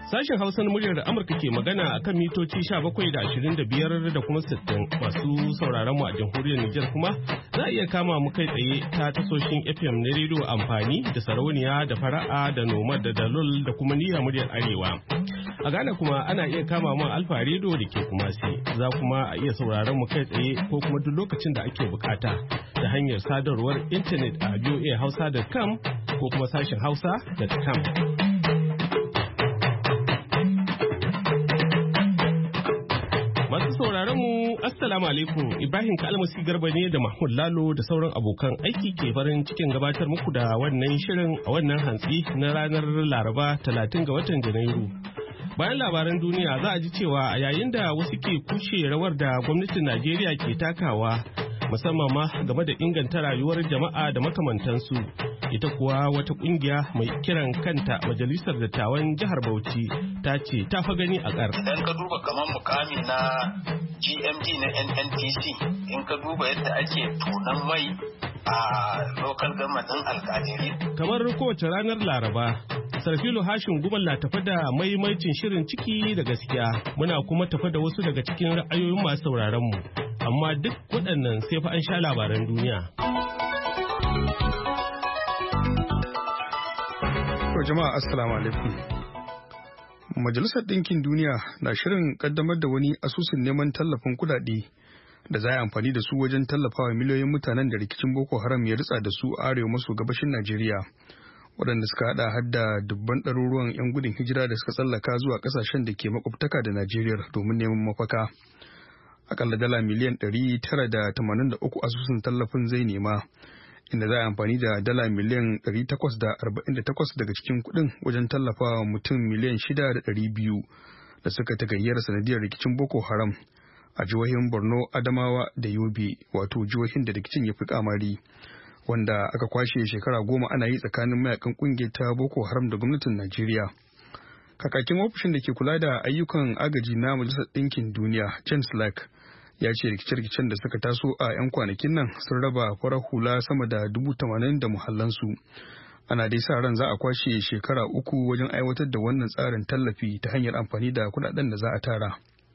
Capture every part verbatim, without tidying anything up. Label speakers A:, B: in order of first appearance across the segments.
A: Sashen Hausa na muryar Amurka ke magana a kan mitoci sha bakwai da ashirin da biyar da kuma sittin. Masu sauraron mu a jamhuriyar Nijar kuma za a iya kama mu kai tsaye ta tasoshin F M na rediyo amfani da sarauniya da fara'a da nomad da dalol da kuma niyyar muryar Arewa. A Ghana kuma ana iya kama mu Alfa rediyo da ke Kumasi. Za kuma a iya sauraron mu kai tsaye ko kuma duk lokacin da ake bukata ta hanyar sadarwar intanet a v o a hausa dot com ko kuma sashen hausa dot com. Masu sauraron mu Assalamu alaikum, Ibrahim Kalmasi Garba ne da Mahmud Lalo da sauran abokan aiki ke farin cikin gabatar muku da wannan shirin a wannan hantsi na ranar Laraba talatin ga watan Janairu. Bayan labaran duniya za a ji cewa a yayin da wasu ke kushe rawar da gwamnatin Najeriya ke takawa musamman ma game da inganta rayuwar jama'a da makamantansu. Ita kuwa wata kungiya mai kiran kanta Majalisar Dattawan Jihar Bauchi ta ce ta fa gani a ƙar.
B: Idan ka duba kamar mukami na G M D na N N P C, in ka duba yadda ake tunan mai a local government ɗin alƙaliri.
A: Kamar kowace ranar Laraba, Sarfilo Hashin Gumal na tafa da maimaicin shirin ciki da gaskiya. Muna kuma tafa da wasu daga cikin ra'ayoyin masu sauraron mu. Amma duk waɗannan sai fa an sha labaran duniya.
C: Jama'a assalamu alaikum. Majalisar Ɗinkin Duniya na shirin kaddamar da wani asusun neman tallafin kudade da za a amfani da su wajen tallafawa miliyoyin mutanen da rikicin Boko Haram ya ritsa da su a arewa maso gabashin Najeriya, waɗanda suka hada hadda dubban ɗaruruwan 'yan gudun hijira da suka tsallaka zuwa ƙasashen da ke makwabtaka da Najeriya domin neman mafaka. Akalla dala miliyan ɗari tara da tamanin da uku asusun tallafin zai nema, inda za a amfani da dala miliyan ɗari takwas da arba'in da takwas daga cikin kuɗin wajen tallafawa mutum miliyan shida da ɗari biyu da suka tagayyara sanadiyar rikicin Boko Haram a jihohin Borno, Adamawa da Yobe, wato jihohin da rikicin ya fi kamari, wanda aka kwashe shekara goma ana yi tsakanin mayakan kungiyar ta Boko Haram da gwamnatin Najeriya. Kakakin ofishin da ke kula da ayyukan agaji na Majalisar Ɗinkin Duniya, James Lack, ya ce rikice-rikicen da suka taso a 'yan kwanakin nan sun raba farar hula sama da dubu tamanin da muhallansu. Ana dai sa ran za a kwashe shekara uku wajen aiwatar da wannan tsarin tallafi ta hanyar amfani da kudaden da za a tara.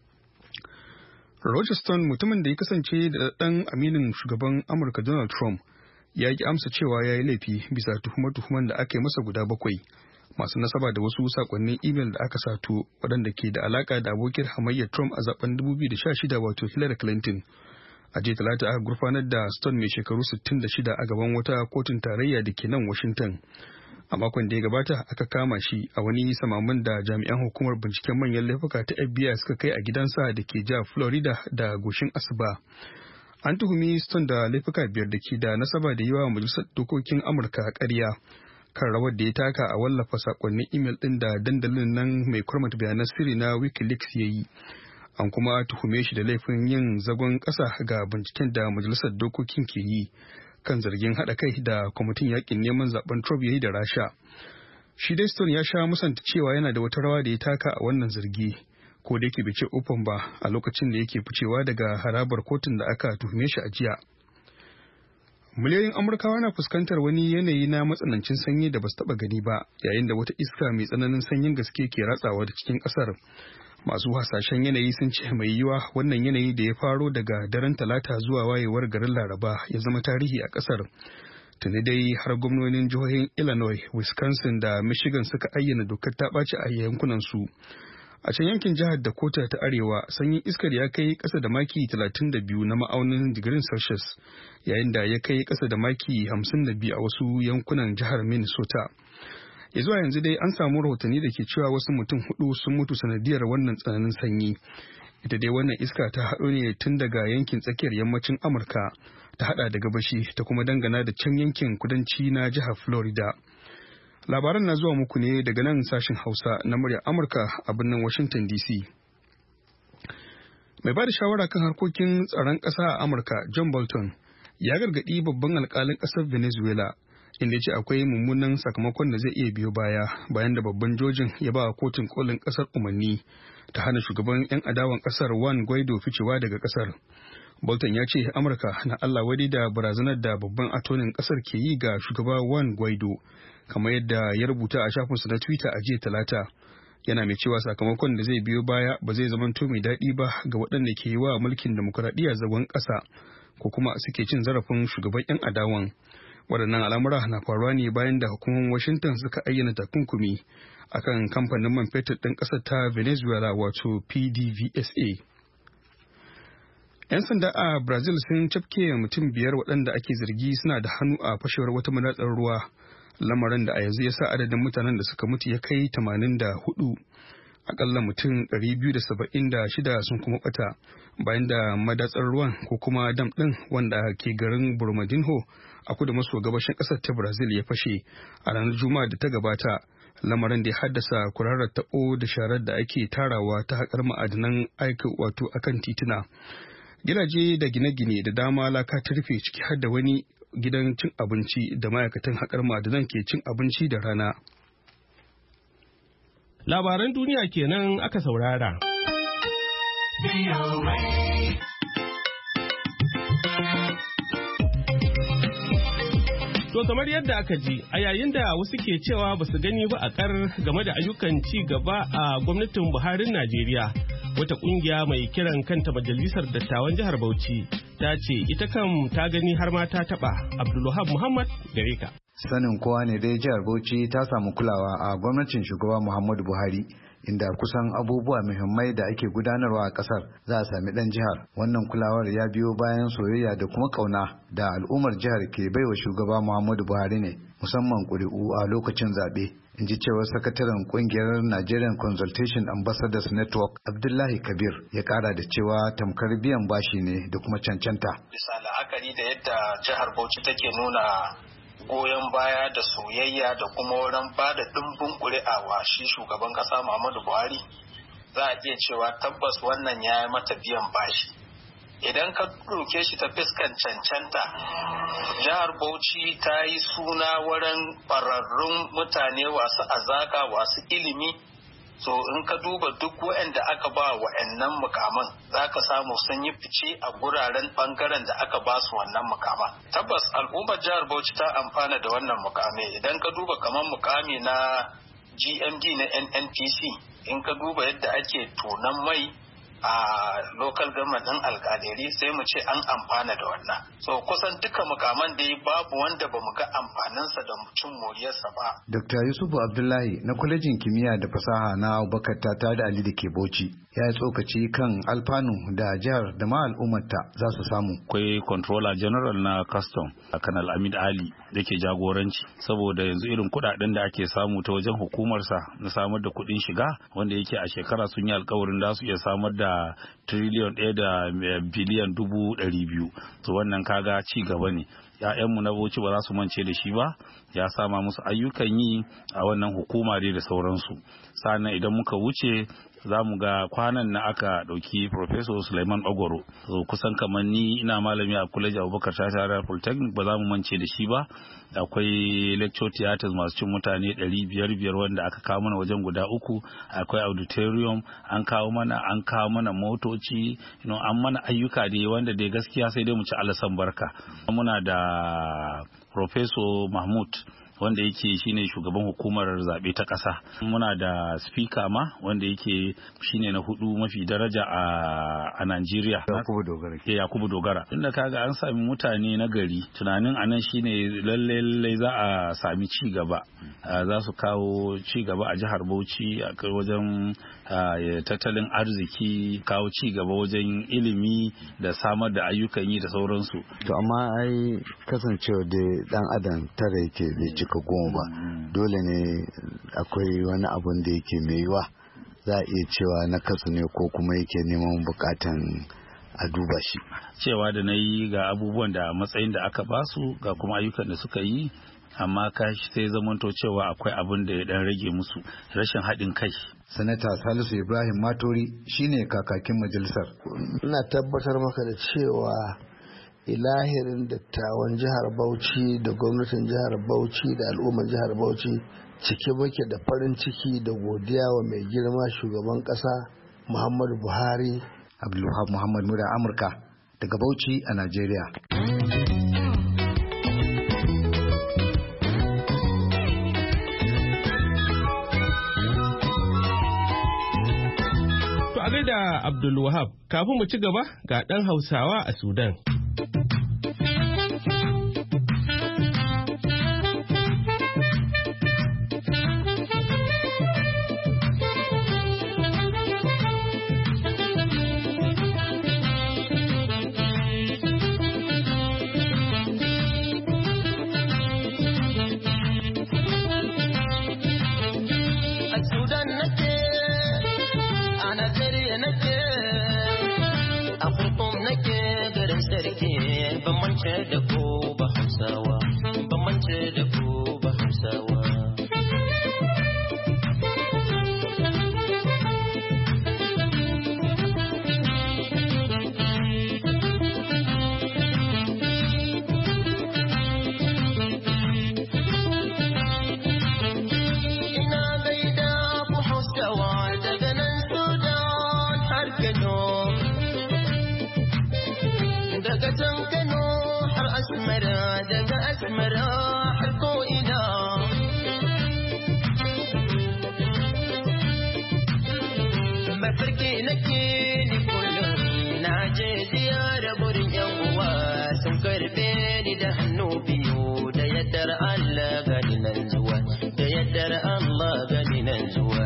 C: Roger Stone, mutumin da ya kasance da ɗan aminin shugaban Amurka Donald Trump, ya ki amsa cewa ya yi laifi bisa tuhume-tuhumen da aka yi masa guda bakwai masu nasaba da wasu sakonnin imel da aka sato waɗanda ke da alaka da abokin hamayyar Trump a zaben dubu biyu da sha shida, wato Hillary Clinton. A jiya Talata aka gurfanar da Stone mai shekaru sittin da shida a gaban wata kotun tarayya da ke nan Washington. A makon da ya gabata aka kama shi a wani samaman da jami'an hukumar binciken manyan laifuka ta F B I suka kai a gidansa da ke jihar Florida da goshin asuba. An tuhumi Stone da laifuka biyar da ke da nasaba da yawa majalisar dokokin Amurka ƙarya kan rawar da ya taka a wallafa sakonnin imel ɗin da dandalin nan mai kurmata bayanan sirri na WikiLeaks ya yi. An kuma tuhume shi da laifin yin zagon ƙasa ga binciken da majalisar dokokin ke yi kan zargin haɗa kai da kwamitin yakin neman zaben Trump ya yi da Rasha. Shi dai Stone ya sha musanta cewa yana da wata rawa da ya taka a wannan zargi, ko da yake bai ce ofan ba a lokacin da yake ficewa daga harabar kotun da aka tuhume shi a jiya. Miliyoyin Amurkawa na fuskantar wani yanayi na matsanancin sanyi da basu taba gani ba, yayin da wata iska mai tsananin sanyin gaske ke ratsawa da cikin kasar. Masu hasashen yanayi sun ce mai yiwa wannan yanayi da ya faro daga daren Talata zuwa wayewar garin Laraba ya zama tarihi a kasar. Tuni dai har gwamnonin jihohin Illinois, Wisconsin da Michigan suka ayyana dokar ta ɓaci a yankunan su. A can yankin jihar Dakota ta Arewa, sanyin iskar ya kai ƙasa da maki talatin da biyu na ma'aunin digirin Celsius, yayin da ya kai ƙasa da maki hamsin da biyu a wasu yankunan jihar Minnesota. Ya zuwa yanzu dai an samu rahotanni da ke cewa wasu mutum hudu sun mutu sanadiyar wannan tsananin sanyi. Ita dai wannan iska ta haɗo ne tun daga yankin tsakiyar yammacin Amurka, ta haɗa da gabashi ta kuma dangana da can yankin kudanci na jihar Florida. Labaran na zuwa muku ne daga nan sashen Hausa na muryar Amurka a birnin Washington D C. Mai ba da shawara kan harkokin tsaron ƙasa a Amurka, John Bolton, ya gargaɗi babban alƙalin ƙasar Venezuela, inda ya ce akwai mummunan sakamakon da zai iya biyo baya bayan da babban jojin ya ba kotun kolin ƙasar umarni ta hana shugaban 'yan adawan ƙasar Juan Guaido ficewa daga ƙasar. Bolton ya ce Amurka na Allah wadi da barazanar da babban atonin ƙasar ke yi ga shugaba Juan Guaido, kamar yadda ya rubuta a shafinsa na Twitter a jiya Talata. yana mai cewa sakamakon da zai biyo baya ba zai zamanto mai daɗi ba ga waɗanda ke yi wa mulkin demokuraɗiyya zagon ƙasa ko kuma suke cin zarafin shugaban 'yan adawan. Waɗannan al'amura na faruwa ne bayan da hukumomin Washington suka ayyana takunkumi akan kamfanin man fetur ɗin ƙasar ta Venezuela wato P D V S A. 'Yan sanda a Brazil sun cafke mutum biyar waɗanda ake zargi suna da hannu a fashewar wata madatsar ruwa. Lamarin da a yanzu ya sa adadin mutanen da suka mutu ya kai tamanin da hudu. Akalla mutum ɗari biyu da saba'in da shida sun kuma bata bayan da madatsar ruwan ko kuma dam ɗin wanda ke garin Brumadinho a kudu maso gabashin ƙasar ta Brazil ya fashe a ranar Juma'a da ta gabata. Lamarin da ya haddasa kurarar taɓo da sharar da ake tarawa ta haƙar ma'adanan aiki wato akan tituna. Gidaje da gine-gine da dama laka ta rufe ciki har da wani gidan cin abinci da ma'aikatan haƙar ma'adanan ke cin abinci da rana.
A: Labaran duniya kenan aka saurara. To kamar yadda aka ji, a yayin da wasu ke cewa ba su gani ba a kar game da ayyukan ci gaba a gwamnatin Buharin Najeriya, wata kungiya mai kiran kanta Majalisar Dattawan Jihar Bauchi ta ce ita kam ta gani har ma ta taba. Abdulwahab Muhammad gare ka.
D: Sanin kowa ne dai jihar Bauchi ta samu kulawa a gwamnatin shugaba Muhammadu Buhari, inda kusan abubuwa muhimmai da ake gudanarwa a kasar za a sami dan jihar. Wannan kulawar ya biyo bayan soyayya da kuma kauna da al'ummar jihar ke baiwa shugaba Muhammadu Buhari ne, musamman ƙuri'u a lokacin zaɓe. In ji cewar sakataren kungiyar Nigerian Consultation Ambassadors Network Abdullahi Kabir ya kara da cewa tamkar biyan bashi ne da kuma cancanta.
B: Bisa la'akari da yadda jihar Bauchi take nuna goyon baya da soyayya da kuma wurin ba da ɗimbin ƙuri'a wa shi shugaban ƙasa Muhammadu Buhari, za a iya cewa tabbas wannan ya yi mata biyan bashi. Idan ka ɗauke shi ta fiskan cancanta, jihar Bauchi ta yi suna wurin ƙwararrun mutane wasu azaka wasu ilimi. So in ka duba duk waɗanda aka ba wa'annan mukaman, za ka samu sun yi fice a guraren ɓangaren da aka ba su wannan mukama. Tabbas al'ummar jihar Bauchi ta amfana da wannan mukame. Idan ka duba kamar mukami na G M D na N N P C, in ka duba yadda ake tonon mai a local government ɗin alƙaleri, sai mu ce an amfana da wannan. So kusan duka mukaman da babu wanda ba mu ga amfaninsa da cin moriyarsa ba.
D: Dokta Yusufu Abdullahi na kwalejin kimiyya da fasaha na Abubakar Tata da Ali da ke Bauchi ya yi tsokaci kan alfanu da jihar da ma al'ummarta za su samu.
E: Akwai controller general na custom a Kanal Amid Ali da ke jagoranci, saboda yanzu irin kuɗaɗen da ake samu ta wajen hukumarsa na samar da kuɗin shiga, wanda yake a shekara sun yi alkawarin da su iya samar da triliyon ɗaya da biliyan dubu ɗari biyu. To wannan kaga ci gaba ne. ‘Ya'yanmu na Bauchi ba za su mance da shi ba, ya sama musu ayyukan yi a wannan hukuma dai da sauransu. Sannan idan muka wuce za mu ga kwanan na aka ɗauki Professor Suleiman Ogoro. So kusan kamar ni ina malami a College Abubakar Tata Polytechnic, ba za mu mance da shi ba. Akwai lecture theaters masu cin mutane ɗari biyar biyar wanda aka kawo mana wajen guda uku. Akwai auditorium an kawo mana, an kawo mana motoci, you know, an mana ayyuka dai wanda dai gaskiya sai dai mu ci alasan barka. Muna da Professor Mahmud wanda yake shine shugaban hukumar zaɓe ta ƙasa. Muna da speaker ma wanda yake shine na hudu mafi daraja a a Najeriya.
D: Yakubu Dogara.
E: Eh Yakubu Dogara. Tunda kaga an sami mutane na gari, tunanin anan shine lalle lalle za a sami ci gaba. Za su kawo ci gaba a jihar Bauchi a wajen tattalin arziki, kawo ci gaba wajen ilimi da samar da ayyukan yi da sauransu.
D: To amma ai kasancewa da dan adam tare yake bai cika goma ba, dole ne akwai wani abun da yake mai yiwa za a iya cewa na kasu ne ko kuma yake neman bukatan a duba shi.
E: Cewa da na yi ga abubuwan da matsayin da aka basu ga kuma ayyukan da suka yi, amma kashi sai zamanto cewa akwai abin da ya dan rage musu, rashin haɗin kai.
D: Sanata Salisu Ibrahim Matori shine kakakin majalisar.
F: Ina tabbatar maka da cewa ilahirin dattawan jihar Bauchi da gwamnatin jihar Bauchi da al'ummar jihar Bauchi cike muke da farin ciki da godiya wa mai girma shugaban ƙasa Muhammadu Buhari.
D: Abdulwahab Muhammad Mura Amurka daga Bauchi a Najeriya.
A: gaida Abdulwahab, kafin mu ci gaba ga ɗan Hausawa a Sudan.
G: da ko ba Hausawa, ban mance da ko ba Hausawa. Ina gaida ku Hausawa daga nan Sudan har Kano, daga can Kano Asmara, daga Asmara har ko'ina. Mafarki nake ni kullum na je ziyara gurin yan uwa sun karbe ni da hannu biyu da yaddar Allah gani nan zuwa, da yaddar Allah gani nan zuwa.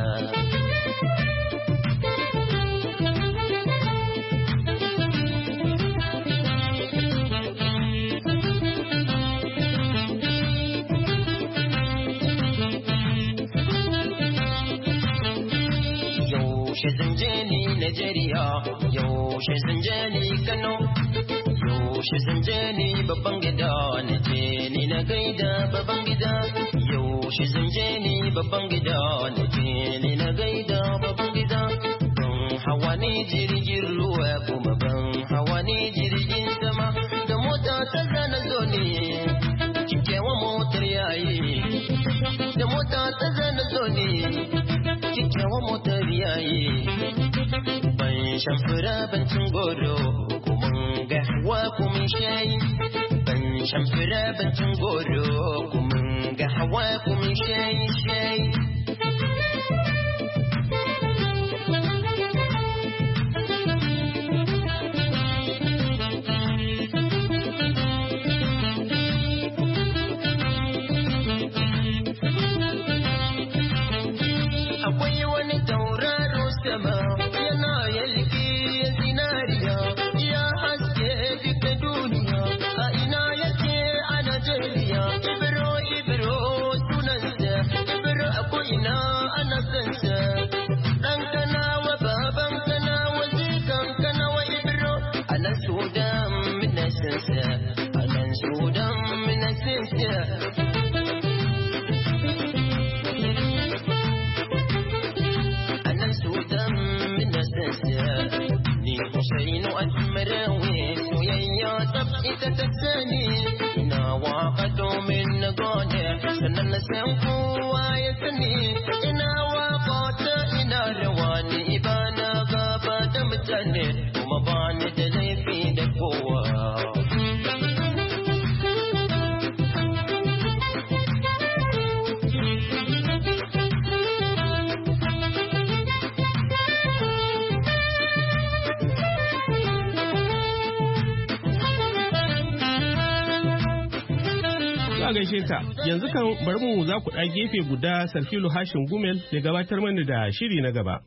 G: Najeriya yaushe sun je ni Kano, yaushe sun je ni babban gida na je ni na gaida babban gida, yaushe sun je ni babban gida na je ni na gaida babban gida. Ban hawa ni jirgin ruwa kuma ban hawa ni jirgin sama, da mota ta zana zo ne kikewa motar yayi, da mota ta zana zo ne kikewa motar yayi. Ban fura ban cin goro kuma ga hawa kuma shayi, ban shan fura ban cin goro kuma ga hawa kuma shayi shayi. Akwai wani tauraro sama yana yalki zinariya, ya haske duka duniya, a ina yake a Najeriya. Ibro Ibro sunansa, Ibro a ko'ina ana sansa. Ɗan Kanawa baban Kanawa jikan Kanawa Ibro, a nan Sudan mina sansa, a nan Sudan mina sansa. Ni Husainu Al-Marawi soyayya tab ita ta sani, ina waka domin na gode sannan na san kowa ya sani. Ina waka ta ina rawa ni ba na gaba da mutane kuma ba ni da laifi da kowa.
A: A gaishe ka, yanzu kan bari mu za ku ɗa gefe guda Sarfilu Hashin Gumel ya gabatar mana da shiri na gaba.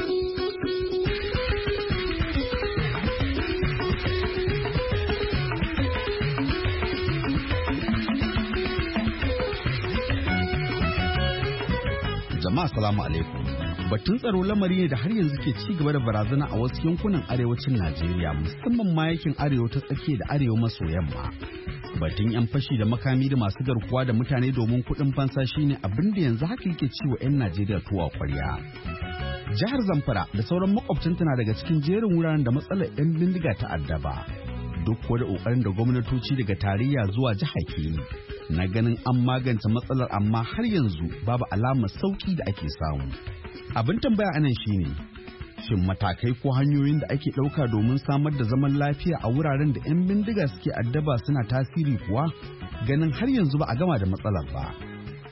H: Jama'a salamu alaikum. Batun tsaro lamari ne da har yanzu ke ci gaba da barazana a wasu yankunan arewacin Najeriya, musamman ma yankin arewa ta tsakiya da arewa maso yamma. Batun 'yan fashi da makami da masu garkuwa da mutane domin kuɗin fansa shine abin da yanzu haka yake ciwo 'yan Najeriya tuwa kwarya. Jihar Zamfara da sauran makwabtanta na daga cikin jerin wuraren da matsalar 'yan bindiga ta addaba. Duk da ƙoƙarin da gwamnatoci daga tarayya zuwa jiha ke yi na ganin an magance matsalar, amma har yanzu babu alamar sauki da ake samu. Abin tambaya anan shine shin matakai ko hanyoyin da ake ɗauka domin samar da zaman lafiya a wuraren da 'yan bindiga suke addaba suna tasiri kuwa, ganin har yanzu ba a gama da matsalar ba.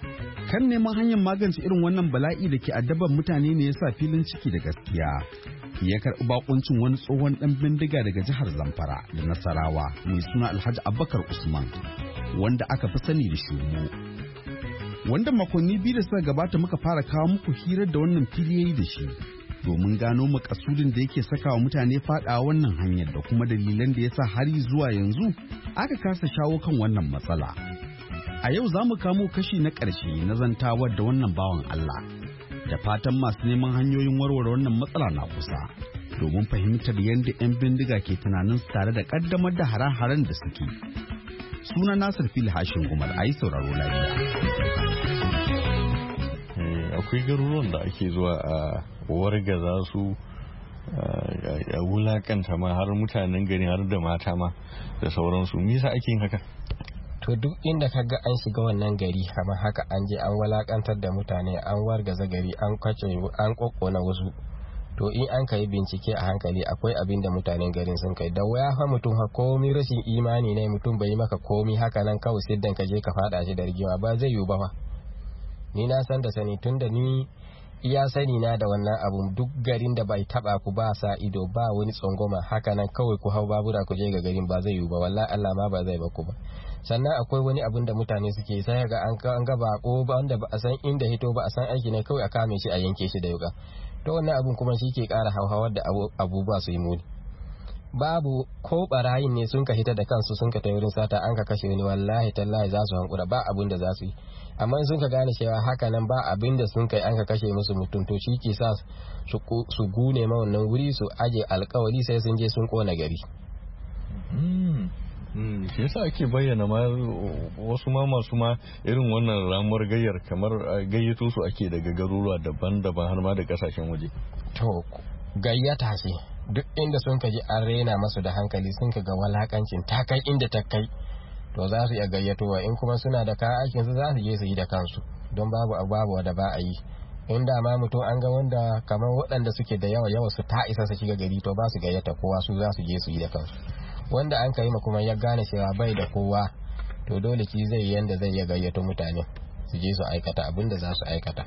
H: Kan neman hanyar magance irin wannan bala'i da ke addaban mutane ne yasa filin ciki da gaskiya ya karɓi bakuncin wani tsohon ɗan bindiga daga jihar Zamfara da Nasarawa mai suna Alhaji Abubakar Usman wanda aka fi sani da Shumo. Wanda makonni biyu da suka gabata muka fara kawo muku hirar da wannan fili yayi da shi domin gano makasudin da yake saka wa mutane faɗawa wannan hanyar da kuma dalilan da yasa har zuwa yanzu aka kasa shawo kan wannan matsala. A yau za mu kamo kashi na ƙarshe na zantawar da wannan bawan Allah. Da fatan masu neman hanyoyin warware wannan matsala na kusa domin fahimtar yadda 'yan bindiga ke tunanin tare da ƙaddamar da hare-haren da suke. Suna Nasir Fili Hashin Gumal, a yi sauraro lafiya.
I: Akwai garuruwan da ake zuwa a wargaza su a wulakanta ma har mutanen gari har da mata ma da sauransu. Me yasa ake yin haka?
J: To duk inda ka ga an shiga wannan gari kamar haka an je an walakantar da mutane, an wargaza gari, an kwace, an kokkona wasu, to in an kai bincike a hankali akwai abin da mutanen garin sun kai. Da waya fa mutum ha komi rashin imani ne mutum bai maka komi haka nan kawai siddan ka je ka fada shi da rigima ba zai yiwu ba fa. Ni na san da sani tunda ni iya sani na da wannan abun, duk garin da bai taba ku ba sa ido ba wani tsangoma haka nan kawai ku hau babura ku je ga garin ba zai yiwu ba, wallahi Allah ma ba zai ba ku ba. Sannan akwai wani abun da mutane suke sai ga an ga bako ba wanda ba a san inda hito ba a san aiki ne kawai a kame shi a yanke shi da yuka. To wannan abun kuma shi ke kara hauhawar da abubuwa su yi muni. Babu ko barayin ne sun ka hita da kansu sun ka ta wurin sata an ka kashe wani, wallahi tallahi za su hankura ba abun da za su yi. Amma sun ka gane cewa haka nan ba abin da sun kai an ka kashe musu mutum, to shi ke sa su gune ma wannan wuri su aje alkawari sai sun je sun kona gari.
I: shi yasa ake bayyana ma wasu ma masu ma irin wannan ramuwar gayyar kamar gayyato su ake daga garuruwa daban-daban har ma da kasashen waje.
J: To gayyata ce duk inda sun kaji an rena masu da hankali sun ka ga walakancin ta kai inda ta kai, to za su iya gayyatowa. In kuma suna da kayan aikin su za su je su yi da kansu, don babu babu da ba a yi. In da ma mutum an ga wanda kamar waɗanda suke da yawa yawa su ta isa su shiga gari, to ba su gayyata kowa, su za su je su yi da kansu. Wanda an kai ma kuma ya gane cewa bai da kowa, to dole shi zai yi yanda zai ya gayyato mutane su je su aikata abin da za su aikata.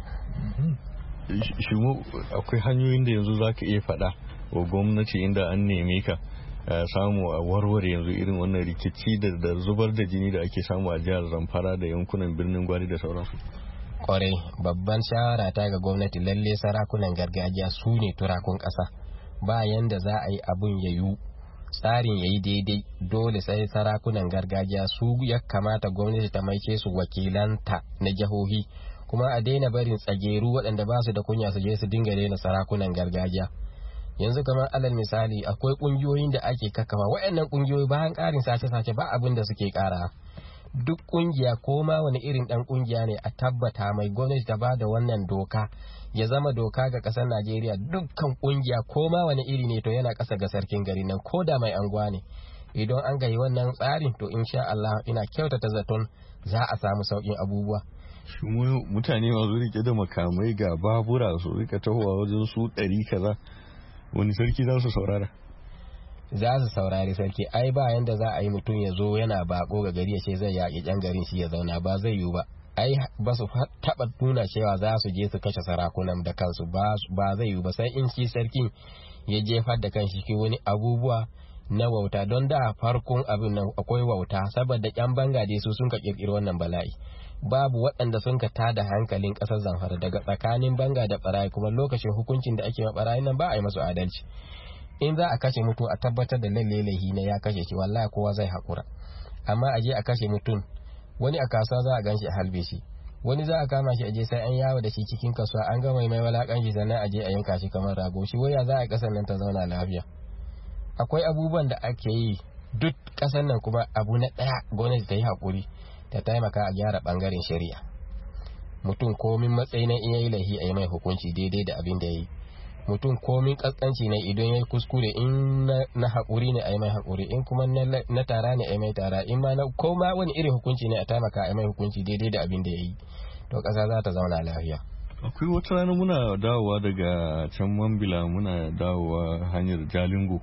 I: Shi mu akwai hanyoyin da yanzu za ka iya faɗa wa gwamnati inda an neme ka samu a warware yanzu irin wannan rikici da zubar da jini da ake samu a jihar Zamfara da yankunan birnin Gwari da sauransu.
J: Kwarai, babban shawara ta ga gwamnati lalle sarakunan gargajiya su ne turakun ƙasa. Ba yanda za a yi abun ya yiwu tsarin ya yi daidai, dole sai sarakunan gargajiya su ya kamata gwamnati ta maice su wakilanta na jihohi, kuma a daina barin tsageru waɗanda ba su da kunya su je su dinga daina sarakunan gargajiya. Yanzu kamar alal misali akwai ƙungiyoyin da ake kakkafa, waɗannan ƙungiyoyi bayan ƙarin sace-sace ba abin da suke ƙara. Duk ƙungiya ko ma wani irin ɗan ƙungiya ne a tabbata mai gwamnati ta ba da wannan doka ya zama doka ga ƙasar Najeriya. Dukkan ƙungiya ko ma wani iri ne to yana ƙasa ga sarkin gari nan, ko da mai anguwa ne. Idan an gayi wannan tsarin to insha Allah ina kyautata zaton za a samu sauƙin abubuwa.
I: Mutane masu rike da makamai ga babura su rika tahowa wajen su ɗari kaza, wani sarki za su saurara?
J: Za su saurari sarki. Ai ba yanda za a yi mutum ya zo yana bako ga gari ya ce zai yaƙi ƴan garin shi ya zauna, ba zai yiwu ba. Ai ba su taɓa nuna cewa za su je su kashe sarakunan da kansu, ba zai yiwu ba, sai in shi sarkin ya jefar da kanshi ki wani abubuwa na wauta. Don da farkon abin nan akwai wauta, saboda ƴan banga dai su sun ka kirkiri wannan bala'i. Babu waɗanda sun ka tada hankalin ƙasar Zamfara daga tsakanin banga da barayi, kuma lokacin hukuncin da ake ma barayi nan ba a yi masu adalci. In za a kashe mutum a tabbatar da lalle laihi ne ya kashe shi, wallahi kowa zai haƙura. Amma a je a kashe mutum, wani a kasuwa za a gan shi a halbe shi, wani za a kama shi a je sai an yawo da shi cikin kasuwa an gama mai walakan shi sannan a je a yanka shi kamar rago. Shi waya za a ƙasar nan ta zauna lafiya? Akwai abubuwan da ake yi duk ƙasar nan, kuma abu na ɗaya gwamnati ta yi haƙuri ta taimaka a gyara ɓangaren shari'a. Mutum komin matsayi na iya yi laihi a yi mai hukunci daidai da abin da ya yi. Mutum komin kaskanci ne idan ya kuskure, in na haƙuri ne a yi mai haƙuri, in kuma na tara ne a yi mai tara, in ma na koma wani irin hukunci ne a taimaka a yi mai hukunci daidai da abin da ya yi, to ƙasa za ta zauna lafiya.
I: Akwai wata rana muna dawowa daga can Mambila muna dawowa hanyar Jalingo,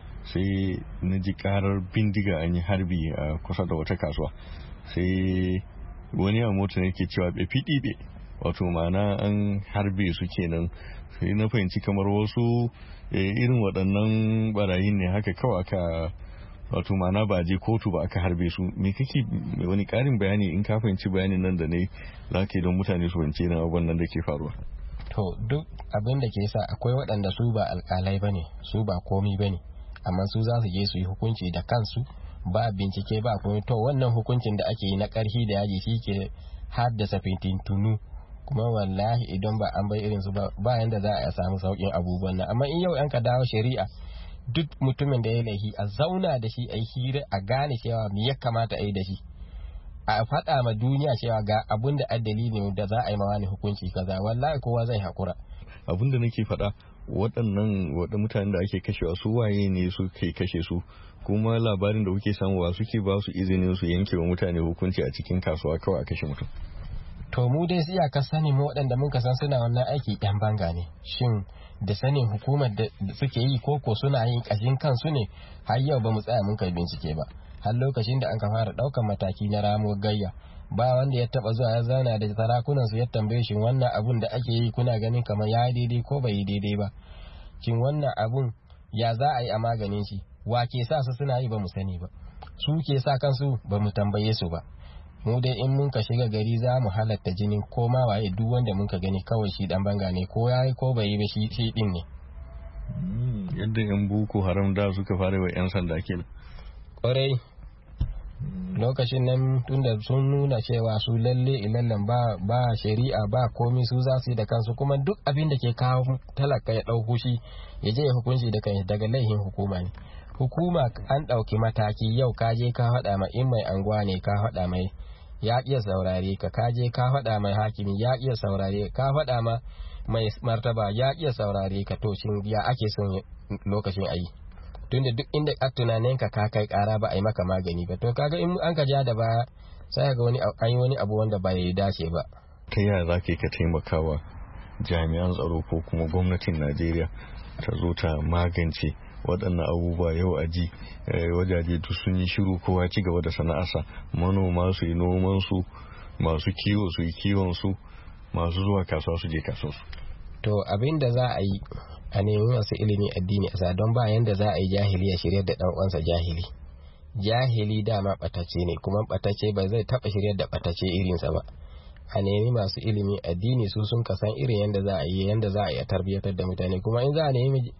I: sai na ji karar bindiga an yi harbi a kusa da wata kasuwa, sai wani a mota ne ke cewa bai fiɗi wato ma'ana an harbe su kenan. Sai na fahimci kamar wasu irin waɗannan barayin ne haka kawai aka wato ma'ana ba je kotu ba aka harbe su. Me kake wani ƙarin bayani in ka fahimci bayanin nan da ne za ka yi don mutane su fahimci irin abubuwan nan da ke faruwa?
J: To duk abin da ke sa akwai waɗanda su ba alƙalai ba ne, su ba komi ba ne, amma su za su je su yi hukunci da kansu ba bincike ba komai. To wannan hukuncin da ake yi na ƙarfi da yaji shi ke haddasa fitintunu, kuma wallahi idan ba an bai irin su ba ba yanda za a samu sauƙin abubuwan nan. Amma in yau an ka dawo shari'a, duk mutumin da ya laifi a zauna da shi a yi hira a gane cewa me ya kamata a yi da shi, a faɗa ma duniya cewa ga abun da addali ne da za a yi ma wani hukunci kaza, wallahi kowa zai haƙura.
I: Abin da nake faɗa, waɗannan waɗannan mutanen da ake kashewa su waye ne suke kashe su, kuma labarin da kuke samuwa suke ba su izinin su yanke wa mutane hukunci a cikin kasuwa kawai a kashe mutum?
J: To mu dai siya ka sani mu waɗanda muka san suna wannan aiki yan banga ne, shin da sanin hukumar da suke yi koko suna yin ƙashin kansu ne? Har yau ba mu tsaya mun kai bincike ba, har lokacin da an ka fara ɗaukan mataki na ramuwar gayya ba wanda ya taba zuwa ya zauna da sarakunan su ya tambaye shi wannan abun da ake yi kuna ganin kamar ya daidai ko bai yi daidai ba, shin wannan abun ya za a yi a maganin shi, wa ke sa su suna yi ba mu sani ba, su ke sa kansu ba mu tambaye su ba. Mu dai in mun ka shiga gari za mu halatta jinin ko ma waye duk wanda mun ka gani kawai shi dan banga ne, ko yayi ko bai yi ba shi shi din ne.
I: Yadda yan boko haram da suka fara wa yan sanda kenan.
J: Kwarai lokacin nan tunda sun nuna cewa su lalle ilallan ba ba shari'a ba komai su za su yi da kansu, kuma duk abin da ke kawo talaka ya ɗauko shi ya je ya hukunci da kai daga laihin hukuma ne. Hukuma an ɗauki mataki yau ka je ka faɗa ma in mai anguwa ne ka faɗa mai ya iya saurare ka, ka je ka faɗa mai hakimi ya iya saurare ka, faɗa ma mai martaba ya iya saurare ka, to shin ya ake son lokacin ayi? Tunda duk inda a tunanin ka ka kai kara ba a yi maka magani ba, to kaga in an ka ja da ba sai ga wani an yi wani abu wanda ba ya dace ba.
I: Ta yaya za ka taimakawa jami'an tsaro ko kuma gwamnatin Najeriya ta zo ta magance waɗannan abubuwa? Yau a ji wajaje duk sun yi shiru, kowa ci gaba da sana'arsa, manoma su yi noman su, masu kiwo su yi kiwon su, masu zuwa kasuwa su je kasuwa su.
J: To abin da za a yi a nemi masu ilimi addini a don ba yanda za a yi jahili ya shirya da dan uwansa jahili. Jahili dama ɓatace ne, kuma ɓatace ba zai taɓa shirya da ɓatace irinsa ba. A nemi masu ilimi addini su sun kasan irin yanda za a yi yanda za a yi a tarbiyyatar da mutane, kuma in za a nemi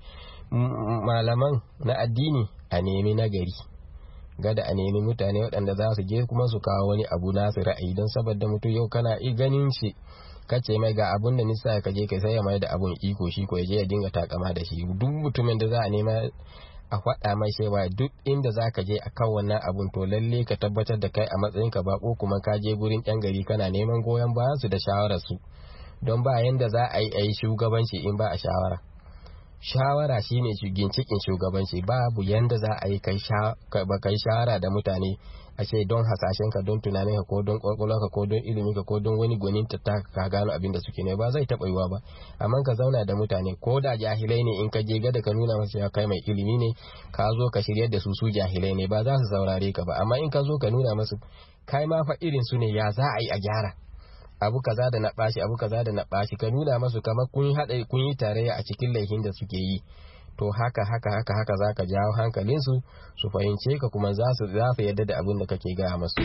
J: malaman na addini a nemi nagari, gada a nemi mutane waɗanda za su je kuma su kawo wani abu nasu ra'ayi, don saboda mutum yau kana i ganin shi kace mai ga abun da nisa ka je kai sai ya mai da abun iko shi ko ya je ya dinga takama da shi. Duk mutumin da za a nema a faɗa mai cewa duk inda za ka je a kan wannan abun to lalle ka tabbatar da kai a matsayin ka bako kuma ka je gurin yan gari kana neman goyon bayan su da shawarar su, don ba yanda za a yi a yi shugabanci in ba a shawara. Shawara shine ginshikin shugabanci, babu yanda za a yi kai shawara da mutane a ce don hasashen ka, don tunanin ka, ko don kwakwalwa ka, ko don ilimin ka, ko don wani gwanin ta ka gano abin da suke ne, ba zai taɓa yiwa ba. Amma ka zauna da mutane ko da jahilai ne, in ka je gada ka nuna masu kai mai ilimi ne, ka zo ka shiryar da su su jahilai ne, ba za su saurare ka ba. Amma in ka zo ka nuna masu kai ma fa irin su ne, ya za a yi a gyara abu kaza da na ɓashi, abu kaza da na ɓashi, ka nuna masu kamar kun haɗa kun yi tarayya a cikin laifin da suke yi. To haka haka haka haka za ka jawo hankalinsu su fahimce ka, kuma za su za su yadda da abin da kake gaya masu.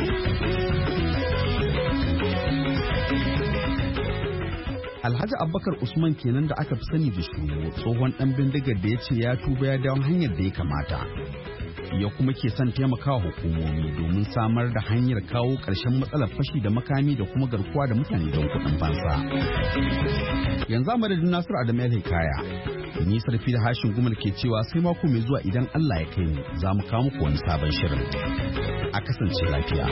H: Alhaji Abubakar Usman kenan da aka fi sani da Shugo, tsohon ɗan bindigar da ya ce ya tuba ya dawo hanyar da ya kamata. Ya kuma ke son taimakawa hukumomi domin samar da hanyar kawo ƙarshen matsalar fashi da makami da kuma garkuwa da mutane don kuɗin fansa. Yanzu a madadin Nasiru Adamu El Hikaya, ni Sarfi da Hashin Gumal ke cewa sai mako mai zuwa idan Allah ya kai mu za mu kawo muku wani sabon shirin. A kasance lafiya.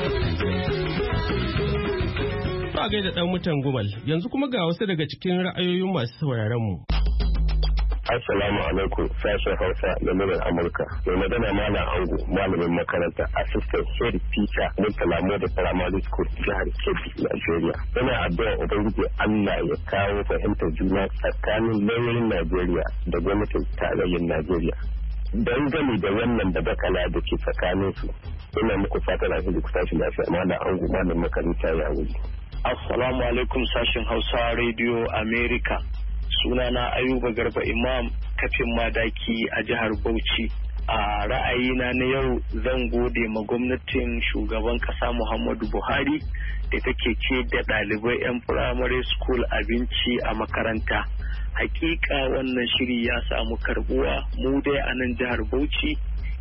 A: Ba gaida ɗan mutan Gumal, yanzu kuma ga wasu daga cikin ra'ayoyin masu sauraron mu.
K: Assalamu alaikum, sashen Hausa da muryar Amurka. Mai magana Malam Ango, malamin makaranta, assistant head teacher, Murtala Moda Primary School, jihar Kebbi, Nigeria. Ina addu'a Ubangiji Allah ya kawo fahimtar juna tsakanin lauyoyin Najeriya da gwamnatin tarayyar Najeriya. Dangane da wannan da bakala da ke tsakanin su, ina muku fatan alheri ku tashi lafiya. Malam Ango, malamin makaranta ya wuri. Assalamu alaikum sashen Hausa Radio America. Sunana Ayuba Garba Imam kafin madaki a jihar Bauchi. A ra'ayina na yau zan gode ma gwamnatin shugaban kasa Muhammadu Buhari da take ce da ɗalibai 'yan primary school abinci a makaranta. Hakika wannan shiri ya samu karbuwa, mu dai a nan jihar Bauchi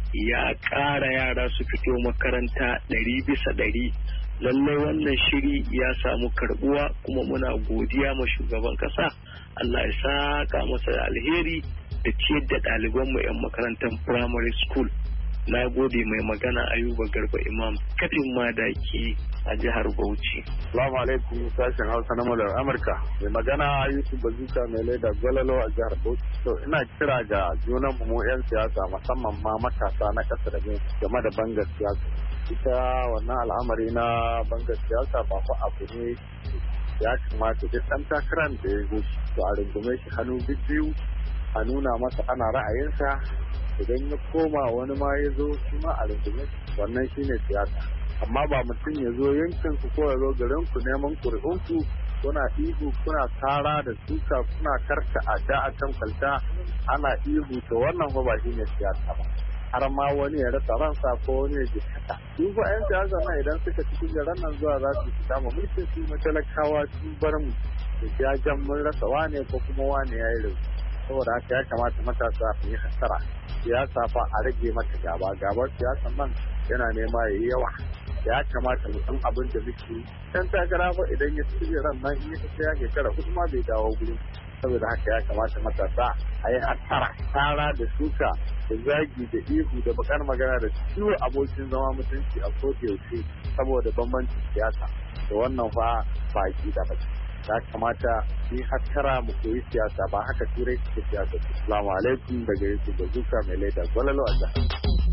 K: ya ƙara yara su fito makaranta ɗari bisa ɗari. Lallai wannan shiri ya samu karbuwa kuma muna godiya ma shugaban kasa. Allah ya saka masa alheri da ciyar da ɗalibanmu 'yan makarantar primary school. Na gode mai magana Ayuba Garba Imam kafin madaki a jihar Bauchi.
L: Assalamu alaikum sashen Hausa na Mular Amurka. Mai magana Yusuf Bazuka mai laida Gwalalo a jihar Bauchi. To ina kira ga junan mu 'yan siyasa musamman ma matasa na ƙasa da mu game da bangar siyasa. Ita wannan al'amari na bangar siyasa ba fa abu ne ya kamata duk ɗan takarar da ya zo to a rungume shi hannu biyu a nuna masa ana ra'ayinsa. Idan ya koma wani ma ya zo shi ma a rungume wannan shine siyasa, amma ba mutum ya zo yankin ku ko ya zo garin ku neman kuri'unku kuna ihu kuna tara da suka kuna karta a da a kan kwalta ana ihu to wannan ba ba shine siyasa ba, har ma wani ya rasa ransa ko wani ya jikata. Su fa 'yan siyasa na idan suka cikin garin nan zuwa za su fita ma mulkin su matalakawa su bar mu da jajen mun rasa wane ko kuma wane ya yi rauni. Saboda haka ya kamata matasa su yi hasara siyasa fa a rage mata gaba gabar siyasan man yana nema ya yi yawa. Ya kamata mu san abin da muke dan takara fa idan ya tsire ran nan in ya tsaya ya kara hudu ma bai dawo gurin. Saboda haka ya kamata matasa a yi hasara tara da suka da zagi da ihu da bakar magana da ciwo abokin zama mutunci a koda yaushe saboda bambancin siyasa da wannan fa baki da baki. Ya kamata yi hattara mu koyi siyasa ba haka turai suke siyasa. Assalamu alaikum daga Yusuf Bazuka mai laida Gwalalo a jihar.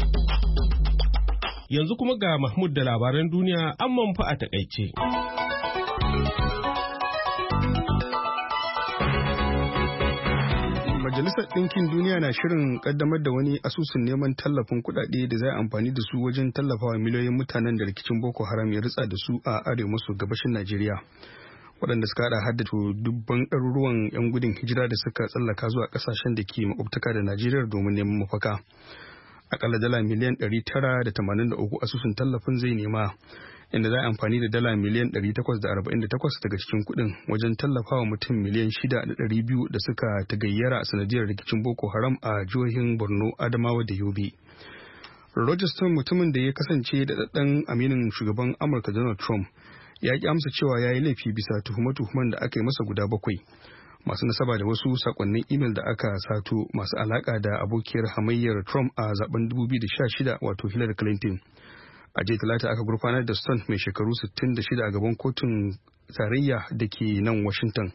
A: Yanzu kuma ga Mahmud da labaran duniya amman fa a takaice.
C: Majalisar Ɗinkin Duniya na shirin kaddamar da wani asusun neman tallafin kuɗaɗe da zai amfani da su wajen tallafawa miliyoyin mutanen da rikicin Boko Haram ya ritsa da su a arewa maso gabashin Najeriya. Waɗanda suka haɗa haddata dubban ɗaruruwan 'yan gudun hijira da suka tsallaka zuwa ƙasashen da ke makwabtaka da Najeriya domin neman mafaka. Akalla dala miliyan ɗari tara da tamanin da uku asusun tallafin zai nema, inda za a amfani da dala miliyan ɗari takwas da arba'in da takwas daga cikin kuɗin wajen tallafawa mutum miliyan shida da ɗari biyu da suka tagayyara a sanadiyar rikicin Boko Haram a jihohin Borno, Adamawa da Yobe. Roger Stone, mutumin da ya kasance da ɗaɗɗan aminin shugaban Amurka Donald Trump, ya ki amsa cewa ya yi laifi bisa tuhume-tuhumen da aka yi masa guda bakwai masu nasaba da wasu sakonnin imel da aka sato masu alaka da abokiyar hamayyar Trump a zaben dubu biyu da sha shida wato Hillary Clinton. A jiya Talata aka gurfanar da Stone mai shekaru sittin da shida a gaban kotun tarayya da ke nan Washington.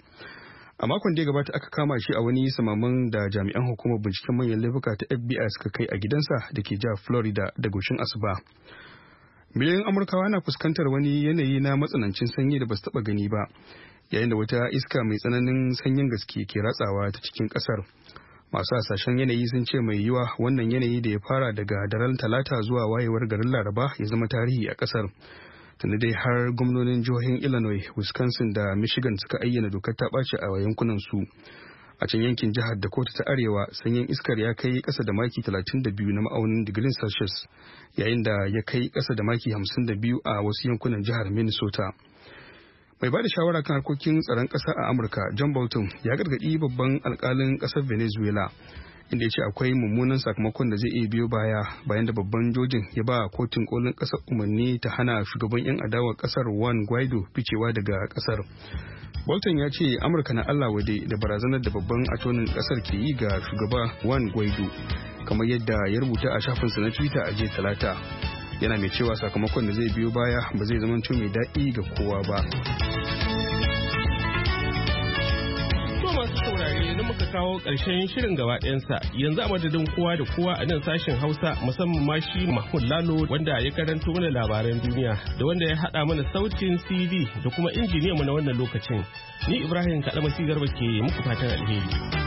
C: A makon da ya gabata aka kama shi a wani samaman da jami'an hukumar binciken manyan laifuka ta F B I suka kai a gidansa da ke jihar Florida da goshin asuba. Miliyoyin Amurkawa na fuskantar wani yanayi na matsanancin sanyi da ba su taɓa gani ba, yayin da wata iska mai tsananin sanyin gaske ke ratsawa ta cikin ƙasar. Masu hasashen yanayi sun ce mai yiwa wannan yanayi da ya fara daga daren Talata zuwa wayewar garin Laraba ya zama tarihi a ƙasar. Tunda dai har gwamnonin jihohin Illinois, Wisconsin da Michigan suka ayyana dokar ta ɓaci a yankunan su. A can yankin jihar Dakota ta Arewa, sanyin iskar ya kai ƙasa da maki talatin da biyu na ma'aunin digirin Celsius, yayin da ya kai ƙasa da maki hamsin da biyu a wasu yankunan jihar Minnesota. Mai ba da shawara kan harkokin tsaron ƙasa a Amurka, John Bolton, ya gargaɗi babban alƙalin ƙasar Venezuela, inda ya ce akwai mummunan sakamakon da zai iya biyo baya bayan da babban jojin ya ba kotun kolin ƙasar umarni ta hana shugaban 'yan adawar ƙasar Juan Guaido ficewa daga ƙasar. Bolton ya ce Amurka na Allah wade da barazanar da babban atonin ƙasar ke yi ga shugaba Juan Guaido, kamar yadda ya rubuta a shafinsa na Twitter a jiya Talata. Yana mai cewa sakamakon da zai biyo baya ba zai zama mai daɗi ga kowa ba.
A: Masu saurare da muka kawo ƙarshen shirin gaba ɗayansa, yanzu a madadin kowa da kowa a nan sashen Hausa, musamman ma shi Mahmud Lalo wanda ya karanto mana labaran duniya da wanda ya haɗa mana sautin C D da kuma injiniyanmu na wannan lokacin. Ni Ibrahim Kaɗa Garba ke muku fatan alheri.